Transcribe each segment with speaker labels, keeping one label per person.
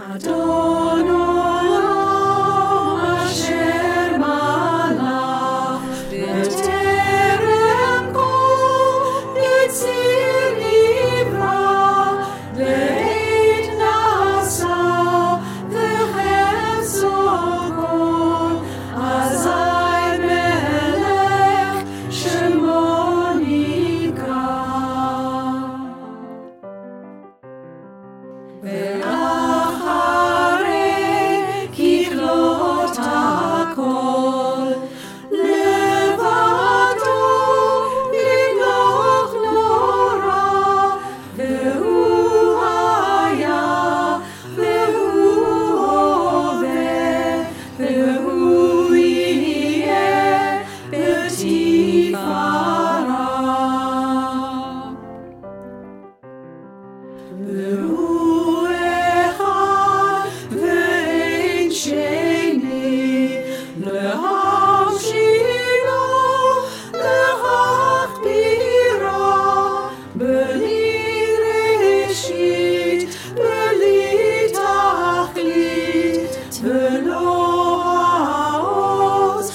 Speaker 1: אדון עולם אשר מלך בטרם כל יציר נברא לעת נעשה וחפצו כל אזי מלך שמו נקרא ואחרי ככלות הכל לבדו ימלוך נורא והוא היה והוא הווה והוא יהיה בתפארה והוא אחד ואין שני להמשינו להכבירה בלי ראשית בלי תכלית ולא העוז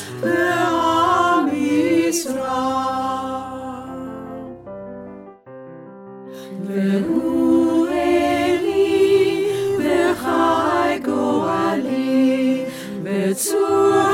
Speaker 1: והמשרה והוא אלי וחי גואלי בצור